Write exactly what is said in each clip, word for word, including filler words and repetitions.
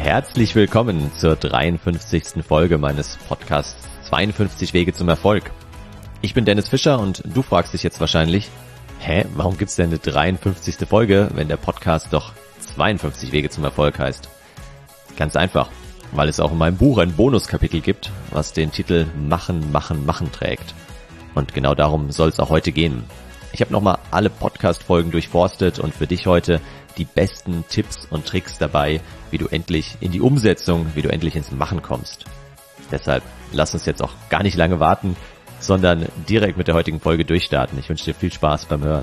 Herzlich willkommen zur dreiundfünfzigsten Folge meines Podcasts zweiundfünfzig Wege zum Erfolg. Ich bin Dennis Fischer und du fragst dich jetzt wahrscheinlich, hä, warum gibt's denn eine dreiundfünfzigste Folge, wenn der Podcast doch zweiundfünfzig Wege zum Erfolg heißt? Ganz einfach, weil es auch in meinem Buch ein Bonuskapitel gibt, was den Titel Machen, Machen, Machen trägt. Und genau darum soll es auch heute gehen. Ich habe nochmal alle Podcast-Folgen durchforstet und für dich heute die besten Tipps und Tricks dabei, wie du endlich in die Umsetzung, wie du endlich ins Machen kommst. Deshalb lass uns jetzt auch gar nicht lange warten, sondern direkt mit der heutigen Folge durchstarten. Ich wünsche dir viel Spaß beim Hören.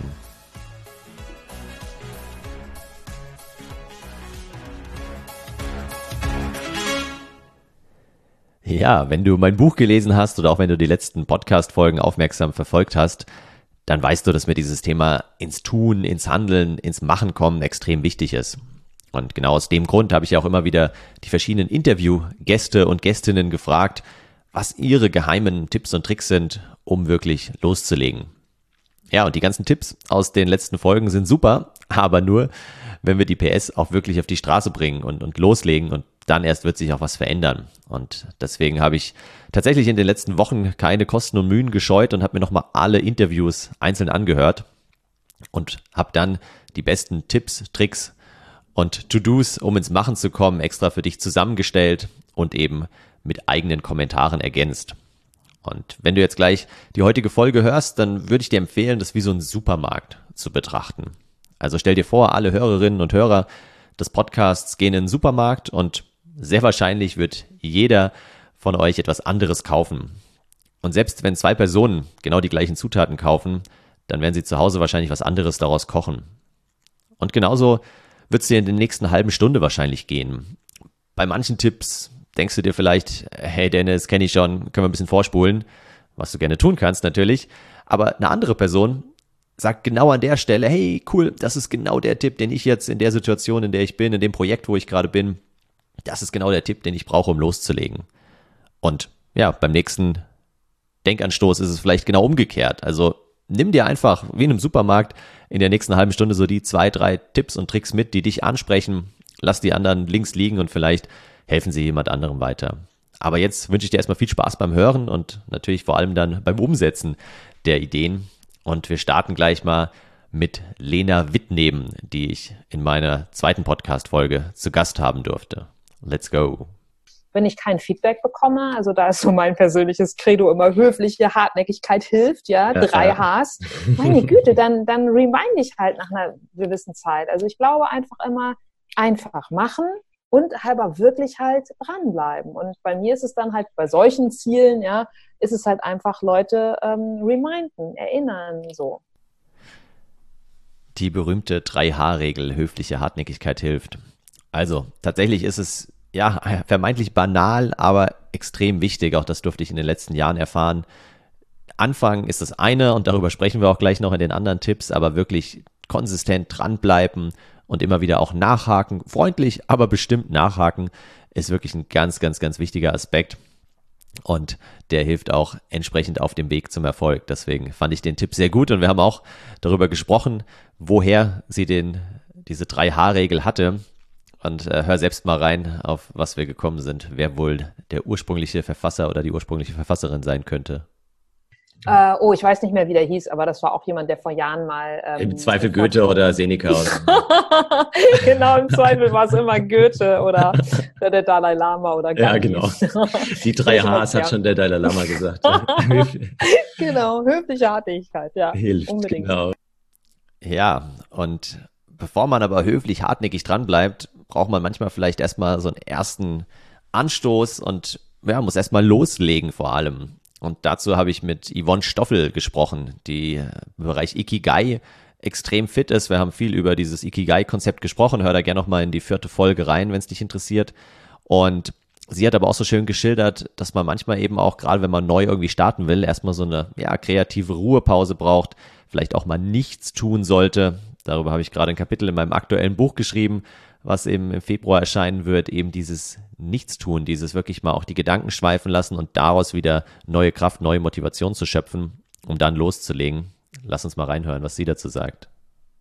Ja, wenn du mein Buch gelesen hast oder auch wenn du die letzten Podcast-Folgen aufmerksam verfolgt hast, dann weißt du, dass mir dieses Thema ins Tun, ins Handeln, ins Machen kommen extrem wichtig ist. Und genau aus dem Grund habe ich auch immer wieder die verschiedenen Interviewgäste und Gästinnen gefragt, was ihre geheimen Tipps und Tricks sind, um wirklich loszulegen. Ja, und die ganzen Tipps aus den letzten Folgen sind super, aber nur, wenn wir die P S auch wirklich auf die Straße bringen und, und loslegen, und dann erst wird sich auch was verändern. Und deswegen habe ich tatsächlich in den letzten Wochen keine Kosten und Mühen gescheut und habe mir nochmal alle Interviews einzeln angehört und habe dann die besten Tipps, Tricks und To-Dos, um ins Machen zu kommen, extra für dich zusammengestellt und eben mit eigenen Kommentaren ergänzt. Und wenn du jetzt gleich die heutige Folge hörst, dann würde ich dir empfehlen, das wie so einen Supermarkt zu betrachten. Also stell dir vor, alle Hörerinnen und Hörer des Podcasts gehen in den Supermarkt und sehr wahrscheinlich wird jeder von euch etwas anderes kaufen. Und selbst wenn zwei Personen genau die gleichen Zutaten kaufen, dann werden sie zu Hause wahrscheinlich was anderes daraus kochen. Und genauso wird es dir in der nächsten halben Stunde wahrscheinlich gehen. Bei manchen Tipps denkst du dir vielleicht, hey Dennis, kenne ich schon, können wir ein bisschen vorspulen, was du gerne tun kannst natürlich. Aber eine andere Person sagt genau an der Stelle, hey cool, das ist genau der Tipp, den ich jetzt in der Situation, in der ich bin, in dem Projekt, wo ich gerade bin, das ist genau der Tipp, den ich brauche, um loszulegen. Und ja, beim nächsten Denkanstoß ist es vielleicht genau umgekehrt. Also nimm dir einfach, wie in einem Supermarkt, in der nächsten halben Stunde so die zwei, drei Tipps und Tricks mit, die dich ansprechen. Lass die anderen links liegen und vielleicht helfen sie jemand anderem weiter. Aber jetzt wünsche ich dir erstmal viel Spaß beim Hören und natürlich vor allem dann beim Umsetzen der Ideen. Und wir starten gleich mal mit Lena Wittneben, die ich in meiner zweiten Podcast-Folge zu Gast haben durfte. Let's go. Wenn ich kein Feedback bekomme, also da ist so mein persönliches Credo immer, höfliche Hartnäckigkeit hilft, ja, ja drei ja. H's. Meine Güte, dann, dann remind ich halt nach einer gewissen Zeit. Also ich glaube einfach immer, einfach machen und halber wirklich halt dranbleiben. Und bei mir ist es dann halt bei solchen Zielen, ja, ist es halt einfach Leute ähm, reminden, erinnern, so. Die berühmte drei H-Regel, höfliche Hartnäckigkeit hilft. Also tatsächlich ist es ja vermeintlich banal, aber extrem wichtig. Auch das durfte ich in den letzten Jahren erfahren. Anfangen ist das eine und darüber sprechen wir auch gleich noch in den anderen Tipps, aber wirklich konsistent dranbleiben und immer wieder auch nachhaken, freundlich, aber bestimmt nachhaken, ist wirklich ein ganz, ganz, ganz wichtiger Aspekt. Und der hilft auch entsprechend auf dem Weg zum Erfolg. Deswegen fand ich den Tipp sehr gut und wir haben auch darüber gesprochen, woher sie den, diese drei H-Regel hatte. Und äh, hör selbst mal rein, auf was wir gekommen sind, wer wohl der ursprüngliche Verfasser oder die ursprüngliche Verfasserin sein könnte. Äh, oh, ich weiß nicht mehr, wie der hieß, aber das war auch jemand, der vor Jahren mal... Ähm, Im Zweifel Goethe hat. Oder Seneca. Oder genau, im Zweifel war es immer Goethe oder der Dalai Lama oder Gandhi. Ja, genau. Die drei H's hat schon der Dalai Lama gesagt. Genau, höfliche Hartnäckigkeit, ja. Hilft, unbedingt. Genau. Ja, und bevor man aber höflich hartnäckig dranbleibt, braucht man manchmal vielleicht erstmal so einen ersten Anstoß und ja, muss erstmal loslegen vor allem. Und dazu habe ich mit Yvonne Stoffel gesprochen, die im Bereich Ikigai extrem fit ist. Wir haben viel über dieses Ikigai-Konzept gesprochen. Hör da gerne nochmal in die vierte Folge rein, wenn es dich interessiert. Und sie hat aber auch so schön geschildert, dass man manchmal eben auch, gerade wenn man neu irgendwie starten will, erstmal so eine ja, kreative Ruhepause braucht, vielleicht auch mal nichts tun sollte. Darüber habe ich gerade ein Kapitel in meinem aktuellen Buch geschrieben, was eben im Februar erscheinen wird, eben dieses Nichtstun, dieses wirklich mal auch die Gedanken schweifen lassen und daraus wieder neue Kraft, neue Motivation zu schöpfen, um dann loszulegen. Lass uns mal reinhören, was sie dazu sagt.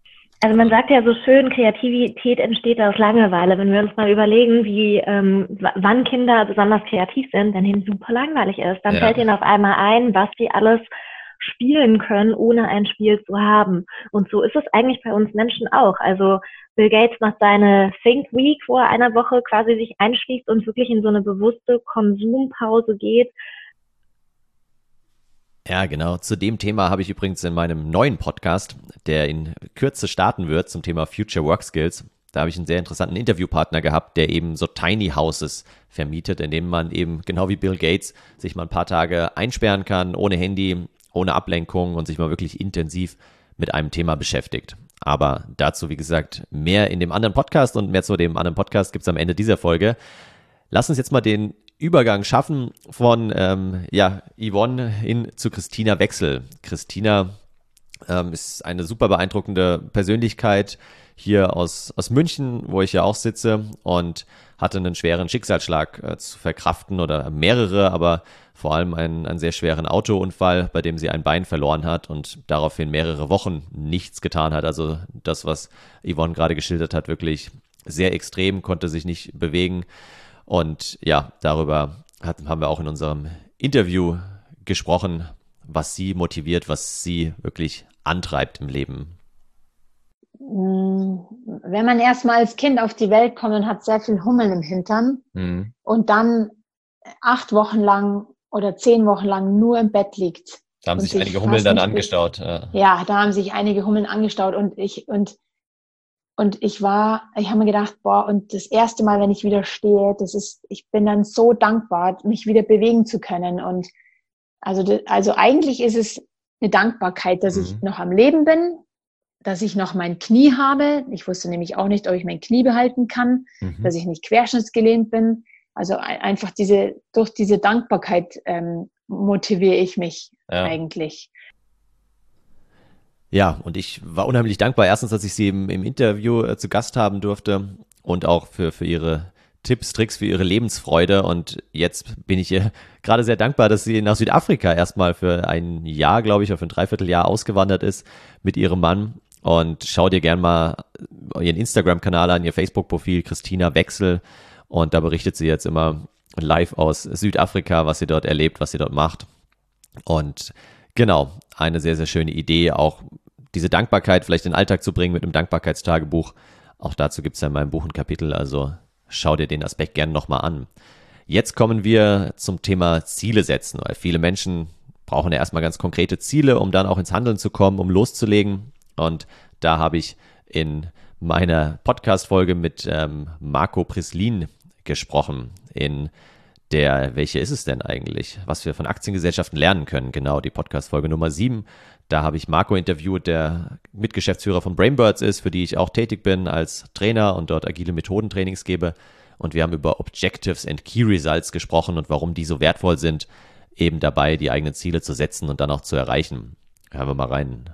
Also man sagt ja so schön, Kreativität entsteht aus Langeweile. Wenn wir uns mal überlegen, wie ähm, w- wann Kinder besonders kreativ sind, wenn ihnen super langweilig ist, dann Ja. fällt ihnen auf einmal ein, was sie alles spielen können, ohne ein Spiel zu haben. Und so ist es eigentlich bei uns Menschen auch. Also Bill Gates macht seine Think Week, wo er eine Woche quasi sich einschließt und wirklich in so eine bewusste Konsumpause geht. Ja, genau. Zu dem Thema habe ich übrigens in meinem neuen Podcast, der in Kürze starten wird, zum Thema Future Work Skills. Da habe ich einen sehr interessanten Interviewpartner gehabt, der eben so Tiny Houses vermietet, in dem man eben genau wie Bill Gates sich mal ein paar Tage einsperren kann, ohne Handy, ohne Ablenkung und sich mal wirklich intensiv mit einem Thema beschäftigt. Aber dazu, wie gesagt, mehr in dem anderen Podcast und mehr zu dem anderen Podcast gibt es am Ende dieser Folge. Lass uns jetzt mal den Übergang schaffen von ähm, ja, Yvonne hin zu Christina Wechsel. Christina ähm, ist eine super beeindruckende Persönlichkeit hier aus, aus München, wo ich ja auch sitze, und hatte einen schweren Schicksalsschlag äh, zu verkraften oder mehrere, aber vor allem einen, einen sehr schweren Autounfall, bei dem sie ein Bein verloren hat und daraufhin mehrere Wochen nichts getan hat. Also das, was Yvonne gerade geschildert hat, wirklich sehr extrem, konnte sich nicht bewegen. Und ja, darüber hat, haben wir auch in unserem Interview gesprochen, was sie motiviert, was sie wirklich antreibt im Leben. Wenn man erstmal als Kind auf die Welt kommt und hat sehr viel Hummeln im Hintern mhm. und dann acht Wochen lang oder zehn Wochen lang nur im Bett liegt. Da haben sich einige Hummeln dann angestaut. Ja. ja, da haben sich einige Hummeln angestaut und ich, und Und ich war, ich habe mir gedacht, boah, und das erste Mal, wenn ich wieder stehe, das ist, ich bin dann so dankbar, mich wieder bewegen zu können. Und also, also eigentlich ist es eine Dankbarkeit, dass mhm. ich noch am Leben bin, dass ich noch mein Knie habe. Ich wusste nämlich auch nicht, ob ich mein Knie behalten kann, mhm. dass ich nicht querschnittsgelähmt bin. Also einfach diese, durch diese Dankbarkeit ähm, motiviere ich mich ja. eigentlich. Ja, und ich war unheimlich dankbar, erstens, dass ich sie im, im Interview äh, zu Gast haben durfte und auch für, für ihre Tipps, Tricks, für ihre Lebensfreude. Und jetzt bin ich ihr gerade sehr dankbar, dass sie nach Südafrika erstmal für ein Jahr, glaube ich, oder für ein Dreivierteljahr ausgewandert ist mit ihrem Mann. Und schau dir gern mal ihren Instagram-Kanal an, ihr Facebook-Profil, Christina Wechsel. Und da berichtet sie jetzt immer live aus Südafrika, was sie dort erlebt, was sie dort macht. Und genau, eine sehr, sehr schöne Idee, auch diese Dankbarkeit vielleicht in den Alltag zu bringen mit einem Dankbarkeitstagebuch. Auch dazu gibt es ja in meinem Buch ein Kapitel, also schau dir den Aspekt gerne nochmal an. Jetzt kommen wir zum Thema Ziele setzen, weil viele Menschen brauchen ja erstmal ganz konkrete Ziele, um dann auch ins Handeln zu kommen, um loszulegen. Und da habe ich in meiner Podcast-Folge mit ähm, Marco Prislin gesprochen, in der, welche ist es denn eigentlich, was wir von Aktiengesellschaften lernen können, genau, die Podcast-Folge Nummer sieben. Da habe ich Marco interviewt, der Mitgeschäftsführer von Brainbirds ist, für die ich auch tätig bin als Trainer und dort agile Methodentrainings gebe. Und wir haben über Objectives and Key Results gesprochen und warum die so wertvoll sind, eben dabei die eigenen Ziele zu setzen und dann auch zu erreichen. Hören wir mal rein.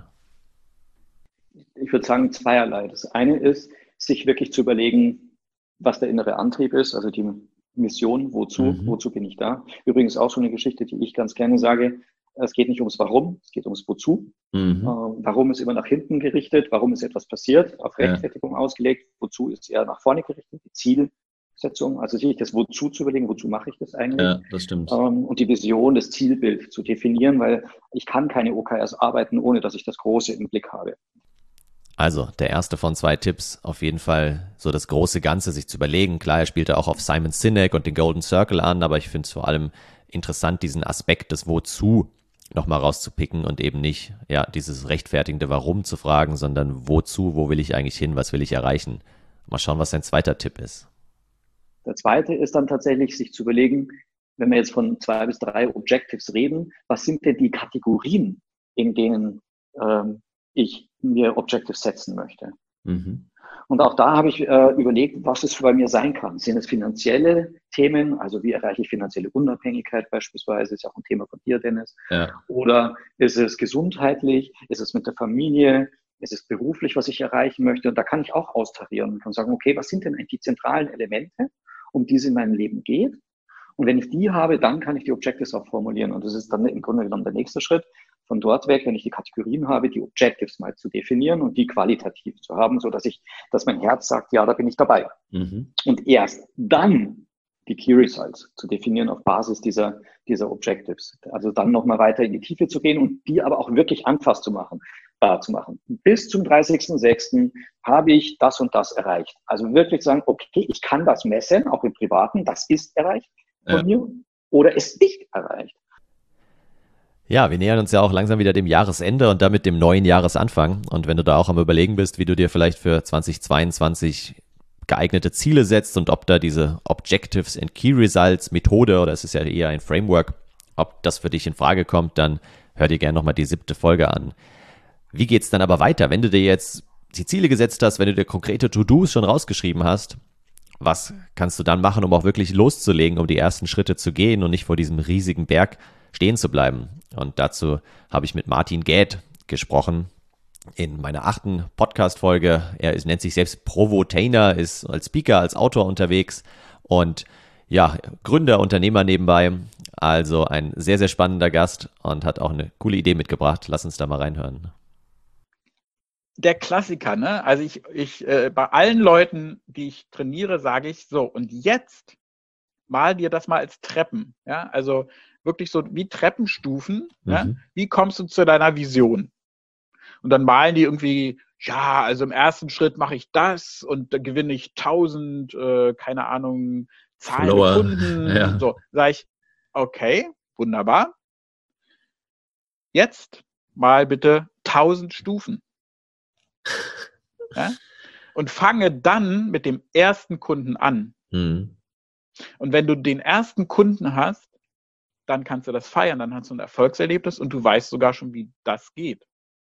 Ich würde sagen zweierlei. Das eine ist, sich wirklich zu überlegen, was der innere Antrieb ist, also die Mission, wozu, mhm. wozu bin ich da? Übrigens auch so eine Geschichte, die ich ganz gerne sage, es geht nicht ums Warum, es geht ums Wozu. Mhm. Ähm, warum ist immer nach hinten gerichtet, warum ist etwas passiert, auf Rechtfertigung ja. ausgelegt, wozu ist eher nach vorne gerichtet, die Zielsetzung, also sich das Wozu zu überlegen, wozu mache ich das eigentlich? Ja, das stimmt. Ähm, und die Vision, das Zielbild zu definieren, weil ich kann keine O K Rs arbeiten, ohne dass ich das Große im Blick habe. Also der erste von zwei Tipps, auf jeden Fall so das große Ganze sich zu überlegen. Klar, er spielte auch auf Simon Sinek und den Golden Circle an, aber ich finde es vor allem interessant, diesen Aspekt des Wozu nochmal rauszupicken und eben nicht ja dieses rechtfertigende Warum zu fragen, sondern wozu, wo will ich eigentlich hin, was will ich erreichen. Mal schauen, was sein zweiter Tipp ist. Der zweite ist dann tatsächlich, sich zu überlegen, wenn wir jetzt von zwei bis drei Objectives reden, was sind denn die Kategorien, in denen ähm, ich mir Objectives setzen möchte. Mhm. Und auch da habe ich äh, überlegt, was es bei mir sein kann. Sind es finanzielle Themen, also wie erreiche ich finanzielle Unabhängigkeit beispielsweise, ist ja auch ein Thema von dir, Dennis. Ja. Oder ist es gesundheitlich, ist es mit der Familie, ist es beruflich, was ich erreichen möchte? Und da kann ich auch austarieren und kann sagen, okay, was sind denn eigentlich die zentralen Elemente, um die es in meinem Leben geht? Und wenn ich die habe, dann kann ich die Objectives auch formulieren. Und das ist dann im Grunde genommen der nächste Schritt. von dort weg, wenn ich die Kategorien habe, die Objectives mal zu definieren und die qualitativ zu haben, so dass ich, dass mein Herz sagt, ja, da bin ich dabei. Mhm. Und erst dann die Key Results zu definieren auf Basis dieser, dieser Objectives. Also dann nochmal weiter in die Tiefe zu gehen und die aber auch wirklich anfassbar zu machen. zu machen. Bis zum dreißigsten sechsten habe ich das und das erreicht. Also wirklich sagen, okay, ich kann das messen, auch im Privaten, das ist erreicht von ja. mir oder ist nicht erreicht. Ja, wir nähern uns ja auch langsam wieder dem Jahresende und damit dem neuen Jahresanfang. Und wenn du da auch am Überlegen bist, wie du dir vielleicht für zweitausendzweiundzwanzig geeignete Ziele setzt und ob da diese Objectives and Key Results Methode, oder es ist ja eher ein Framework, ob das für dich in Frage kommt, dann hör dir gerne nochmal die siebte Folge an. Wie geht's dann aber weiter, wenn du dir jetzt die Ziele gesetzt hast, wenn du dir konkrete To-Dos schon rausgeschrieben hast? Was kannst du dann machen, um auch wirklich loszulegen, um die ersten Schritte zu gehen und nicht vor diesem riesigen Berg stehen zu bleiben? Und dazu habe ich mit Martin Gaeth gesprochen in meiner achten Podcast-Folge. Er ist, nennt sich selbst Provotainer, ist als Speaker, als Autor unterwegs und ja, Gründer, Unternehmer nebenbei. Also ein sehr, sehr spannender Gast und hat auch eine coole Idee mitgebracht. Lass uns da mal reinhören. Der Klassiker, ne? Also ich, ich äh, bei allen Leuten, die ich trainiere, sage ich so, und jetzt mal dir das mal als Treppen, ja, also wirklich so wie Treppenstufen, mhm. ja? Wie kommst du zu deiner Vision? Und dann malen die irgendwie, ja, also im ersten Schritt mache ich das und da gewinne ich tausend, äh, keine Ahnung, zahlende Follower. Kunden, ja. So, sage ich, okay, wunderbar. Jetzt mal bitte tausend Stufen. Ja? Und fange dann mit dem ersten Kunden an. Mhm. Und wenn du den ersten Kunden hast, dann kannst du das feiern, dann hast du ein Erfolgserlebnis und du weißt sogar schon, wie das geht.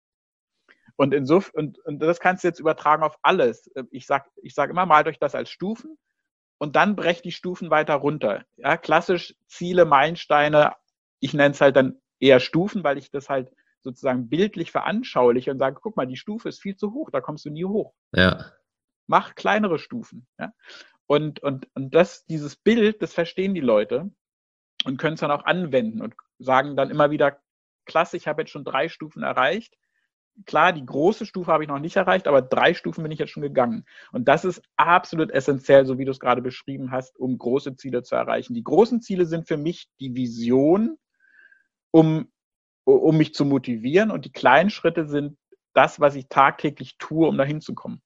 Und insofern, und, und das kannst du jetzt übertragen auf alles. Ich sag, ich sag immer, malt euch das als Stufen und dann brecht die Stufen weiter runter. Ja, klassisch Ziele, Meilensteine, ich nenne es halt dann eher Stufen, weil ich das halt sozusagen bildlich veranschauliche und sage, guck mal, die Stufe ist viel zu hoch, da kommst du nie hoch. Ja. Mach kleinere Stufen. Ja? Und, und, und das, dieses Bild, das verstehen die Leute und können es dann auch anwenden und sagen dann immer wieder, klasse, ich habe jetzt schon drei Stufen erreicht. Klar, die große Stufe habe ich noch nicht erreicht, aber drei Stufen bin ich jetzt schon gegangen. Und das ist absolut essentiell, so wie du es gerade beschrieben hast, um große Ziele zu erreichen. Die großen Ziele sind für mich die Vision, um um mich zu motivieren, und die kleinen Schritte sind das, was ich tagtäglich tue, um dahin zu kommen.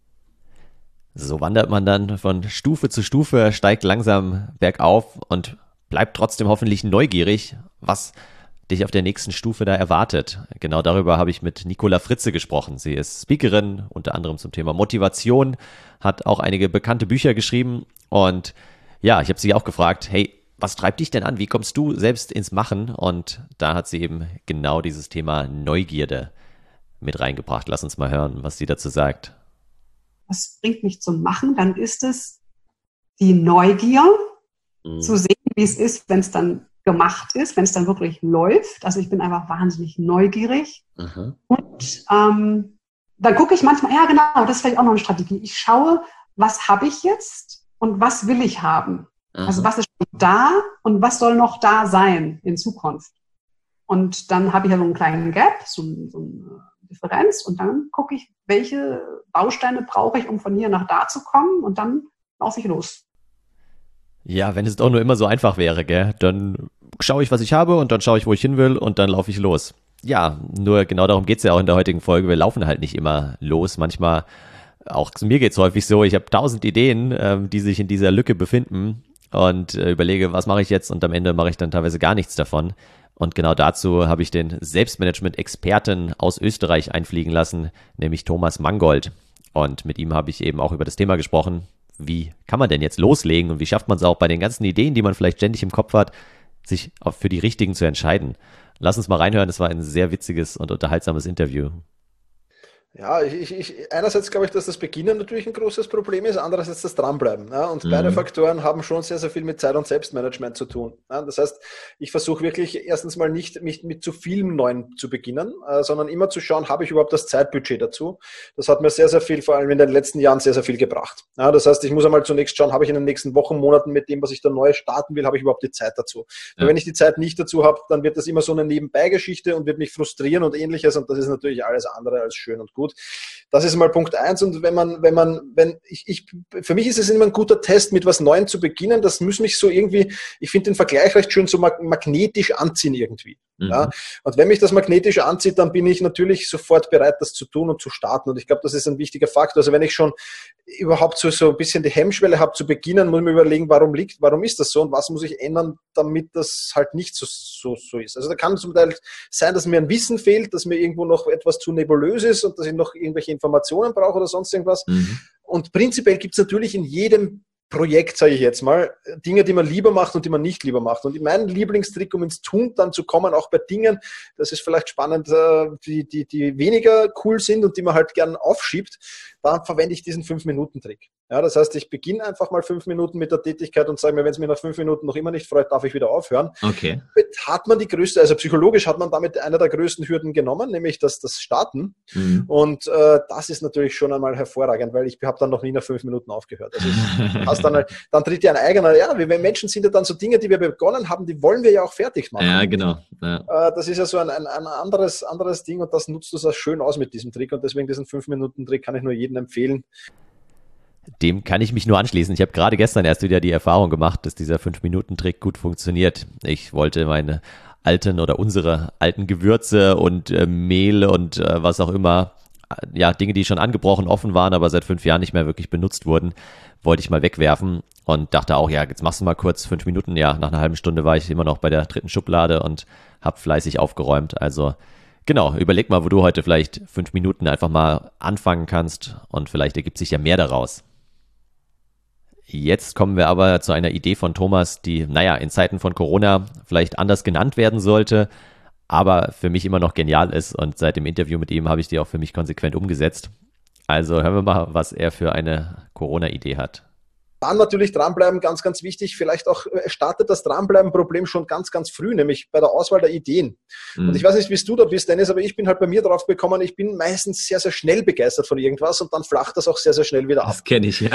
So wandert man dann von Stufe zu Stufe, steigt langsam bergauf und bleibt trotzdem hoffentlich neugierig, was dich auf der nächsten Stufe da erwartet. Genau darüber habe ich mit Nicola Fritze gesprochen. Sie ist Speakerin, unter anderem zum Thema Motivation, hat auch einige bekannte Bücher geschrieben und ja, ich habe sie auch gefragt, hey, was treibt dich denn an? Wie kommst du selbst ins Machen? Und da hat sie eben genau dieses Thema Neugierde mit reingebracht. Lass uns mal hören, was sie dazu sagt. Was bringt mich zum Machen? Dann ist es die Neugier, mhm. zu sehen, wie es ist, wenn es dann gemacht ist, wenn es dann wirklich läuft. Also ich bin einfach wahnsinnig neugierig. Mhm. Und ähm, dann gucke ich manchmal, ja genau, das ist vielleicht auch noch eine Strategie. Ich schaue, was habe ich jetzt und was will ich haben? Also was ist schon da und was soll noch da sein in Zukunft? Und dann habe ich ja so einen kleinen Gap, so, so eine Differenz, und dann gucke ich, welche Bausteine brauche ich, um von hier nach da zu kommen, und dann laufe ich los. Ja, wenn es doch nur immer so einfach wäre, gell? Dann schaue ich, was ich habe, und dann schaue ich, wo ich hin will, und dann laufe ich los. Ja, nur genau darum geht's ja auch in der heutigen Folge. Wir laufen halt nicht immer los. Manchmal, auch mir geht's häufig so, ich habe tausend Ideen, ähm, die sich in dieser Lücke befinden, und äh, überlege, was mache ich jetzt, und am Ende mache ich dann teilweise gar nichts davon. Und genau dazu habe ich den Selbstmanagement-Experten aus Österreich einfliegen lassen, nämlich Thomas Mangold. Und mit ihm habe ich eben auch über das Thema gesprochen, wie kann man denn jetzt loslegen und wie schafft man es auch bei den ganzen Ideen, die man vielleicht ständig im Kopf hat, sich auch für die richtigen zu entscheiden. Lass uns mal reinhören, das war ein sehr witziges und unterhaltsames Interview. Ja, ich, ich, einerseits glaube ich, dass das Beginnen natürlich ein großes Problem ist, andererseits das Dranbleiben. Ja, und mhm. beide Faktoren haben schon sehr, sehr viel mit Zeit- und Selbstmanagement zu tun. Ja, das heißt, ich versuche wirklich erstens mal nicht mich mit zu vielem Neuen zu beginnen, äh, sondern immer zu schauen, habe ich überhaupt das Zeitbudget dazu? Das hat mir sehr, sehr viel, vor allem in den letzten Jahren, sehr, sehr viel gebracht. Ja, das heißt, ich muss einmal zunächst schauen, habe ich in den nächsten Wochen, Monaten mit dem, was ich da neu starten will, habe ich überhaupt die Zeit dazu? Ja. Weil wenn ich die Zeit nicht dazu habe, dann wird das immer so eine Nebenbeigeschichte und wird mich frustrieren und ähnliches, und das ist natürlich alles andere als schön und gut. Das ist mal Punkt eins. Und wenn man, wenn man, wenn ich, ich, für mich ist es immer ein guter Test, mit was Neuem zu beginnen. Das muss mich so irgendwie, ich finde den Vergleich recht schön, so magnetisch anziehen irgendwie. Mhm. Ja. Und wenn mich das magnetisch anzieht, dann bin ich natürlich sofort bereit, das zu tun und zu starten. Und ich glaube, das ist ein wichtiger Faktor. Also wenn ich schon überhaupt so, so ein bisschen die Hemmschwelle habe zu beginnen, muss ich mir überlegen, warum liegt, warum ist das so und was muss ich ändern, damit das halt nicht so, so, so ist. Also da kann zum Teil sein, dass mir ein Wissen fehlt, dass mir irgendwo noch etwas zu nebulös ist und dass ich noch irgendwelche Informationen brauche oder sonst irgendwas. Mhm. Und prinzipiell gibt es natürlich in jedem Projekt, sage ich jetzt mal, Dinge, die man lieber macht und die man nicht lieber macht. Und mein Lieblingstrick, um ins Tun dann zu kommen, auch bei Dingen, das ist vielleicht spannend, die, die, die weniger cool sind und die man halt gern aufschiebt, da verwende ich diesen fünf-Minuten-Trick. Ja, das heißt, ich beginne einfach mal fünf Minuten mit der Tätigkeit und sage mir, wenn es mir nach fünf Minuten noch immer nicht freut, darf ich wieder aufhören. Okay. Hat man die größte, also psychologisch hat man damit eine der größten Hürden genommen, nämlich das, das Starten. Mhm. Und äh, das ist natürlich schon einmal hervorragend, weil ich habe dann noch nie nach fünf Minuten aufgehört. Also ich, dann, dann tritt ja ein eigener, ja, wir Menschen sind ja dann so Dinge, die wir begonnen haben, die wollen wir ja auch fertig machen. Ja, genau. Ja. Äh, das ist ja so ein, ein, ein anderes, anderes Ding und das nutzt du so schön aus mit diesem Trick und deswegen diesen fünf Minuten Trick kann ich nur jedem empfehlen. Dem kann ich mich nur anschließen. Ich habe gerade gestern erst wieder die Erfahrung gemacht, dass dieser fünf Minuten Trick gut funktioniert. Ich wollte meine alten oder unsere alten Gewürze und äh, Mehl und äh, was auch immer, äh, ja, Dinge, die schon angebrochen offen waren, aber seit fünf Jahren nicht mehr wirklich benutzt wurden, wollte ich mal wegwerfen und dachte auch, ja, jetzt machst du mal kurz fünf Minuten. Ja, nach einer halben Stunde war ich immer noch bei der dritten Schublade und habe fleißig aufgeräumt. Also genau, überleg mal, wo du heute vielleicht fünf Minuten einfach mal anfangen kannst und vielleicht ergibt sich ja mehr daraus. Jetzt kommen wir aber zu einer Idee von Thomas, die, naja, in Zeiten von Corona vielleicht anders genannt werden sollte, aber für mich immer noch genial ist und seit dem Interview mit ihm habe ich die auch für mich konsequent umgesetzt. Also hören wir mal, was er für eine Corona-Idee hat. Dann natürlich dranbleiben, ganz, ganz wichtig. Vielleicht auch startet das Dranbleiben-Problem schon ganz, ganz früh, nämlich bei der Auswahl der Ideen. Mhm. Und ich weiß nicht, wie du da bist, Dennis, aber ich bin halt bei mir drauf gekommen, ich bin meistens sehr, sehr schnell begeistert von irgendwas und dann flacht das auch sehr, sehr schnell wieder ab. Das kenne ich, ja.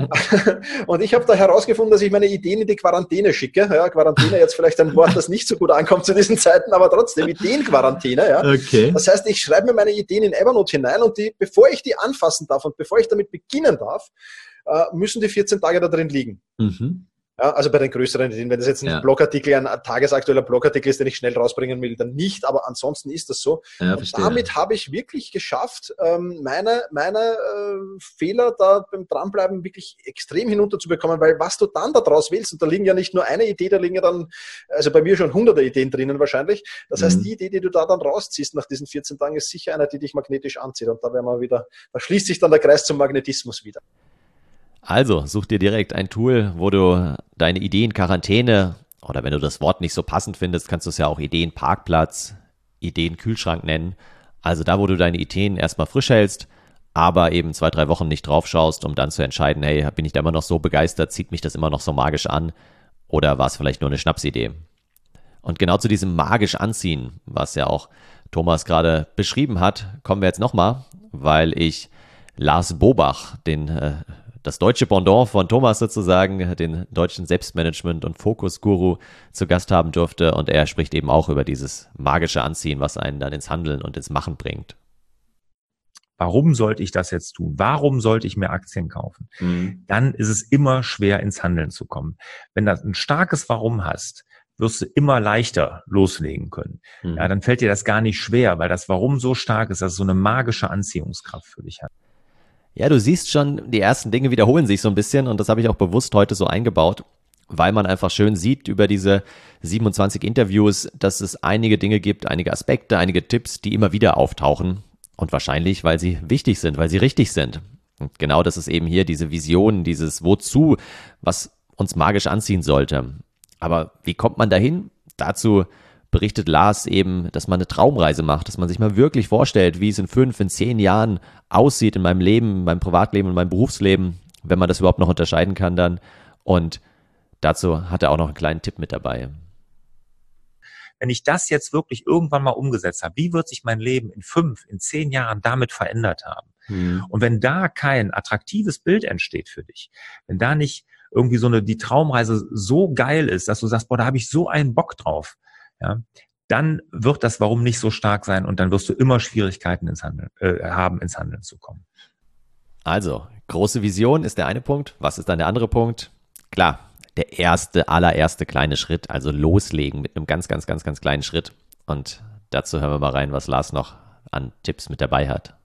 Und ich habe da herausgefunden, dass ich meine Ideen in die Quarantäne schicke. Ja, Quarantäne jetzt vielleicht ein Wort, das nicht so gut ankommt zu diesen Zeiten, aber trotzdem Ideenquarantäne. Ja. Okay. Das heißt, ich schreibe mir meine Ideen in Evernote hinein und die, bevor ich die anfassen darf und bevor ich damit beginnen darf, müssen die vierzehn Tage da drin liegen. Mhm. Ja, also bei den größeren Ideen, wenn das jetzt ein ja. Blogartikel, ein tagesaktueller Blogartikel ist, den ich schnell rausbringen will, dann nicht, aber ansonsten ist das so. Ja, und damit habe ich wirklich geschafft, meine, meine äh, Fehler da beim Dranbleiben wirklich extrem hinunterzubekommen, weil was du dann da draus willst, und da liegen ja nicht nur eine Idee, da liegen ja dann, also bei mir schon hunderte Ideen drinnen wahrscheinlich. Das mhm. heißt, die Idee, die du da dann rausziehst nach diesen vierzehn Tagen, ist sicher eine, die dich magnetisch anzieht. Und da werden wir wieder, da schließt sich dann der Kreis zum Magnetismus wieder. Also, such dir direkt ein Tool, wo du deine Ideen-Quarantäne, oder wenn du das Wort nicht so passend findest, kannst du es ja auch Ideen-Parkplatz, Ideen-Kühlschrank nennen. Also da, wo du deine Ideen erstmal frisch hältst, aber eben zwei, drei Wochen nicht drauf schaust, um dann zu entscheiden, hey, bin ich da immer noch so begeistert, zieht mich das immer noch so magisch an oder war es vielleicht nur eine Schnapsidee? Und genau zu diesem magisch Anziehen, was ja auch Thomas gerade beschrieben hat, kommen wir jetzt nochmal, weil ich Lars Bobach, den äh, das deutsche Pendant von Thomas sozusagen, den deutschen Selbstmanagement- und Fokus-Guru zu Gast haben durfte. Und er spricht eben auch über dieses magische Anziehen, was einen dann ins Handeln und ins Machen bringt. Warum sollte ich das jetzt tun? Warum sollte ich mir Aktien kaufen? Mhm. Dann ist es immer schwer, ins Handeln zu kommen. Wenn du ein starkes Warum hast, wirst du immer leichter loslegen können. Mhm. Ja, dann fällt dir das gar nicht schwer, weil das Warum so stark ist, dass es so eine magische Anziehungskraft für dich hat. Ja, du siehst schon, die ersten Dinge wiederholen sich so ein bisschen und das habe ich auch bewusst heute so eingebaut, weil man einfach schön sieht über diese siebenundzwanzig Interviews, dass es einige Dinge gibt, einige Aspekte, einige Tipps, die immer wieder auftauchen und wahrscheinlich, weil sie wichtig sind, weil sie richtig sind. Und genau das ist eben hier diese Vision, dieses Wozu, was uns magisch anziehen sollte. Aber wie kommt man dahin? Dazu berichtet Lars eben, dass man eine Traumreise macht, dass man sich mal wirklich vorstellt, wie es in fünf, in zehn Jahren aussieht in meinem Leben, in meinem Privatleben, in meinem Berufsleben, wenn man das überhaupt noch unterscheiden kann dann. Und dazu hat er auch noch einen kleinen Tipp mit dabei. Wenn ich das jetzt wirklich irgendwann mal umgesetzt habe, wie wird sich mein Leben in fünf, in zehn Jahren damit verändert haben? Hm. Und wenn da kein attraktives Bild entsteht für dich, wenn da nicht irgendwie so eine, die Traumreise so geil ist, dass du sagst, boah, da habe ich so einen Bock drauf, ja, dann wird das Warum nicht so stark sein und dann wirst du immer Schwierigkeiten ins Handeln, äh, haben, ins Handeln zu kommen. Also, große Vision ist der eine Punkt. Was ist dann der andere Punkt? Klar, der erste, allererste kleine Schritt, also loslegen mit einem ganz, ganz, ganz, ganz kleinen Schritt. Und dazu hören wir mal rein, was Lars noch an Tipps mit dabei hat.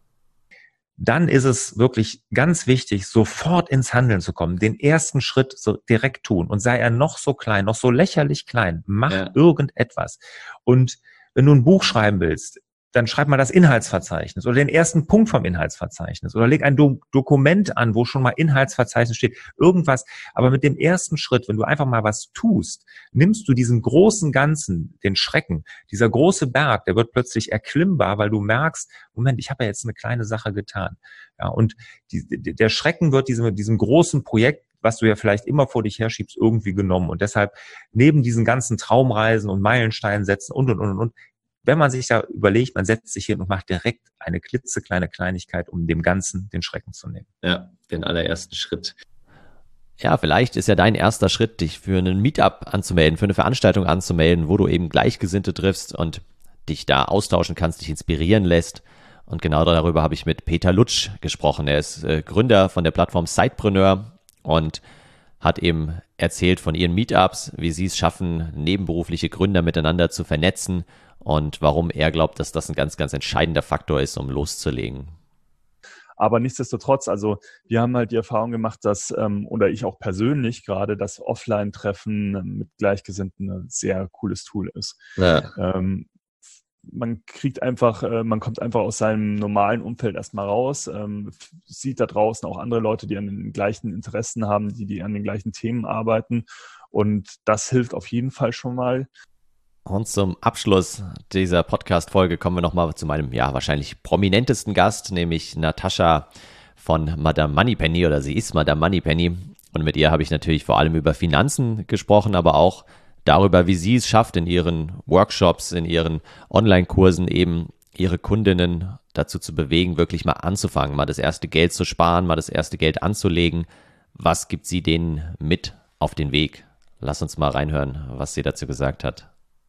Dann ist es wirklich ganz wichtig, sofort ins Handeln zu kommen, den ersten Schritt so direkt tun und sei er noch so klein, noch so lächerlich klein, mach ja. irgendetwas. Und wenn du ein Buch schreiben willst, dann schreib mal das Inhaltsverzeichnis oder den ersten Punkt vom Inhaltsverzeichnis oder leg ein Do- Dokument an, wo schon mal Inhaltsverzeichnis steht, irgendwas. Aber mit dem ersten Schritt, wenn du einfach mal was tust, nimmst du diesen großen Ganzen, den Schrecken, dieser große Berg, der wird plötzlich erklimmbar, weil du merkst, Moment, ich habe ja jetzt eine kleine Sache getan. Ja, und die, der Schrecken wird diesem, diesem großen Projekt, was du ja vielleicht immer vor dich herschiebst, irgendwie genommen. Und deshalb neben diesen ganzen Traumreisen und Meilensteinen setzen und, und, und, und, wenn man sich da überlegt, man setzt sich hin und macht direkt eine klitzekleine Kleinigkeit, um dem Ganzen den Schrecken zu nehmen. Ja, den allerersten Schritt. Ja, vielleicht ist ja dein erster Schritt, dich für einen Meetup anzumelden, für eine Veranstaltung anzumelden, wo du eben Gleichgesinnte triffst und dich da austauschen kannst, dich inspirieren lässt. Und genau darüber habe ich mit Peter Lutsch gesprochen. Er ist äh, Gründer von der Plattform Sidepreneur und hat eben erzählt von ihren Meetups, wie sie es schaffen, nebenberufliche Gründer miteinander zu vernetzen und warum er glaubt, dass das ein ganz, ganz entscheidender Faktor ist, um loszulegen. Aber nichtsdestotrotz, also wir haben halt die Erfahrung gemacht, dass, ähm, oder ich auch persönlich gerade, dass Offline-Treffen mit Gleichgesinnten ein sehr cooles Tool ist. Ja. Ähm, man kriegt einfach, äh, man kommt einfach aus seinem normalen Umfeld erstmal raus, ähm, sieht da draußen auch andere Leute, die an den gleichen Interessen haben, die, die an den gleichen Themen arbeiten. Und das hilft auf jeden Fall schon mal. Und zum Abschluss dieser Podcast-Folge kommen wir nochmal zu meinem, ja, wahrscheinlich prominentesten Gast, nämlich Natascha von Madame Moneypenny, oder sie ist Madame Moneypenny. Und mit ihr habe ich natürlich vor allem über Finanzen gesprochen, aber auch darüber, wie sie es schafft, in ihren Workshops, in ihren Online-Kursen eben ihre Kundinnen dazu zu bewegen, wirklich mal anzufangen, mal das erste Geld zu sparen, mal das erste Geld anzulegen. Was gibt sie denen mit auf den Weg? Lass uns mal reinhören, was sie dazu gesagt hat.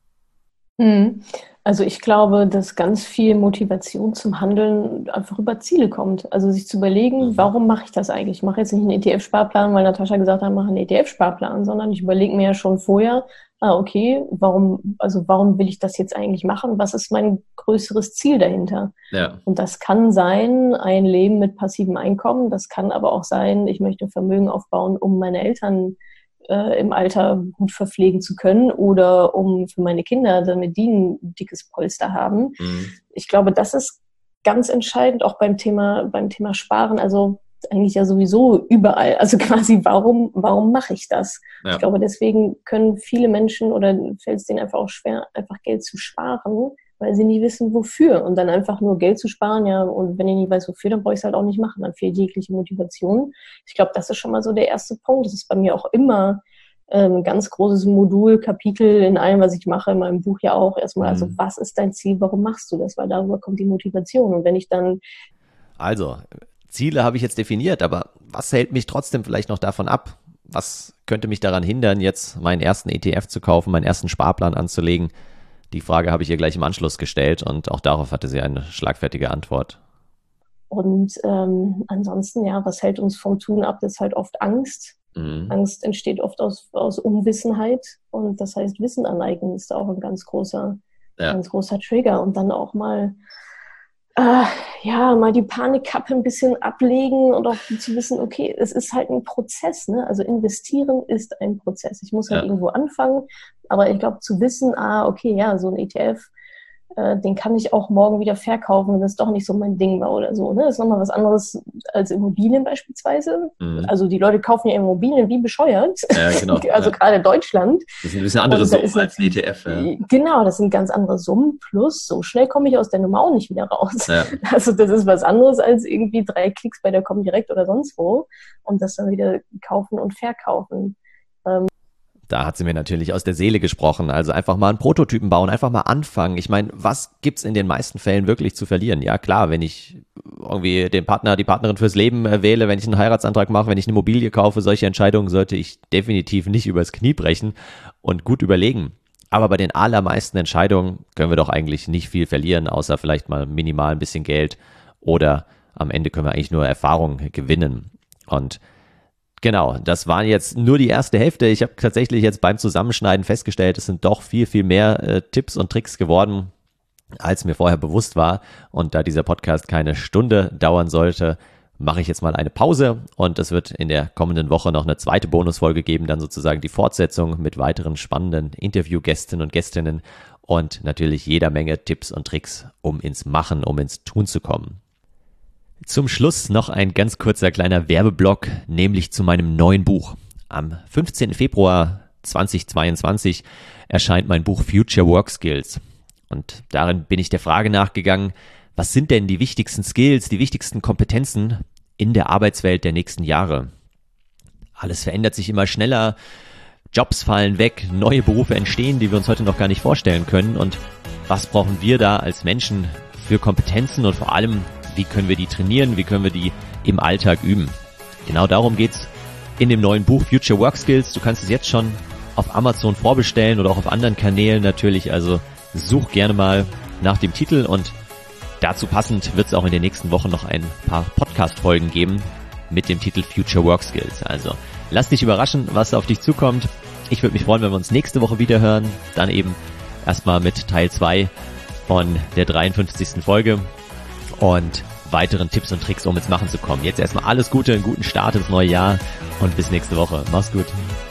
Also ich glaube, dass ganz viel Motivation zum Handeln einfach über Ziele kommt. Also sich zu überlegen, warum mache ich das eigentlich? Ich mache jetzt nicht einen E T F-Sparplan, weil Natascha gesagt hat, mache einen E T F-Sparplan, sondern ich überlege mir ja schon vorher, ah, okay, warum, also warum will ich das jetzt eigentlich machen? Was ist mein größeres Ziel dahinter? Ja. Und das kann sein, ein Leben mit passivem Einkommen. Das kann aber auch sein, ich möchte Vermögen aufbauen, um meine Eltern äh, im Alter gut verpflegen zu können oder um für meine Kinder, damit die ein dickes Polster haben. Mhm. Ich glaube, das ist ganz entscheidend, auch beim Thema, beim Thema Sparen. Also eigentlich ja sowieso überall. Also quasi, warum, warum mache ich das? Ja. Ich glaube, deswegen können viele Menschen oder fällt es denen einfach auch schwer, einfach Geld zu sparen, weil sie nie wissen, wofür. Und dann einfach nur Geld zu sparen, ja, und wenn ich nicht weiß, wofür, dann brauche ich es halt auch nicht machen. Dann fehlt jegliche Motivation. Ich glaube, das ist schon mal so der erste Punkt. Das ist bei mir auch immer ein ähm, ganz großes Modul, Kapitel in allem, was ich mache, in meinem Buch ja auch erstmal. Mhm. Also, was ist dein Ziel? Warum machst du das? Weil darüber kommt die Motivation. Und wenn ich dann... Also, Ziele habe ich jetzt definiert, aber was hält mich trotzdem vielleicht noch davon ab? Was könnte mich daran hindern, jetzt meinen ersten E T F zu kaufen, meinen ersten Sparplan anzulegen? Die Frage habe ich ihr gleich im Anschluss gestellt und auch darauf hatte sie eine schlagfertige Antwort. Und ähm, ansonsten, ja, was hält uns vom Tun ab? Das ist halt oft Angst. Mhm. Angst entsteht oft aus, aus Unwissenheit und das heißt, Wissen aneignen ist auch ein ganz großer, ja. ganz großer Trigger. Und dann auch mal Äh, ja, mal die Panikkappe ein bisschen ablegen und auch zu wissen, okay, es ist halt ein Prozess, ne? Also investieren ist ein Prozess. Ich muss halt ja. irgendwo anfangen, aber ich glaube zu wissen, ah, okay, ja, so ein E T F, äh, den kann ich auch morgen wieder verkaufen, wenn das doch nicht so mein Ding war oder so. Ne? Das ist nochmal was anderes als Immobilien beispielsweise. Mhm. Also die Leute kaufen ja Immobilien wie bescheuert. Ja, genau. Also ja. gerade in Deutschland. Das sind ein bisschen andere Summen als ein E T F. Ja. Genau, das sind ganz andere Summen. Plus, so schnell komme ich aus der Nummer auch nicht wieder raus. Ja. Also das ist was anderes als irgendwie drei Klicks bei der Comdirect oder sonst wo und das dann wieder kaufen und verkaufen. Ähm, Da hat sie mir natürlich aus der Seele gesprochen. Also einfach mal einen Prototypen bauen, einfach mal anfangen. Ich meine, was gibt's in den meisten Fällen wirklich zu verlieren? Ja klar, wenn ich irgendwie den Partner, die Partnerin fürs Leben wähle, wenn ich einen Heiratsantrag mache, wenn ich eine Immobilie kaufe, solche Entscheidungen sollte ich definitiv nicht übers Knie brechen und gut überlegen. Aber bei den allermeisten Entscheidungen können wir doch eigentlich nicht viel verlieren, außer vielleicht mal minimal ein bisschen Geld oder am Ende können wir eigentlich nur Erfahrung gewinnen. Und genau, das war jetzt nur die erste Hälfte. Ich habe tatsächlich jetzt beim Zusammenschneiden festgestellt, es sind doch viel, viel mehr äh, Tipps und Tricks geworden, als mir vorher bewusst war. Und da dieser Podcast keine Stunde dauern sollte, mache ich jetzt mal eine Pause und es wird in der kommenden Woche noch eine zweite Bonusfolge geben, dann sozusagen die Fortsetzung mit weiteren spannenden Interviewgästinnen und Gästinnen und natürlich jeder Menge Tipps und Tricks, um ins Machen, um ins Tun zu kommen. Zum Schluss noch ein ganz kurzer kleiner Werbeblock, nämlich zu meinem neuen Buch. Am fünfzehnten Februar zweitausendzweiundzwanzig erscheint mein Buch Future Work Skills. Und darin bin ich der Frage nachgegangen, was sind denn die wichtigsten Skills, die wichtigsten Kompetenzen in der Arbeitswelt der nächsten Jahre? Alles verändert sich immer schneller, Jobs fallen weg, neue Berufe entstehen, die wir uns heute noch gar nicht vorstellen können. Und was brauchen wir da als Menschen für Kompetenzen und vor allem, wie können wir die trainieren, wie können wir die im Alltag üben? Genau darum geht's in dem neuen Buch Future Work Skills. Du kannst es jetzt schon auf Amazon vorbestellen oder auch auf anderen Kanälen natürlich. Also such gerne mal nach dem Titel und dazu passend wird es auch in den nächsten Wochen noch ein paar Podcast-Folgen geben mit dem Titel Future Work Skills. Also lass dich überraschen, was auf dich zukommt. Ich würde mich freuen, wenn wir uns nächste Woche wieder hören. Dann eben erstmal mit Teil zwei von der dreiundfünfzigsten Folge und weiteren Tipps und Tricks, um ins Machen zu kommen. Jetzt erstmal alles Gute, einen guten Start ins neue Jahr und bis nächste Woche. Mach's gut.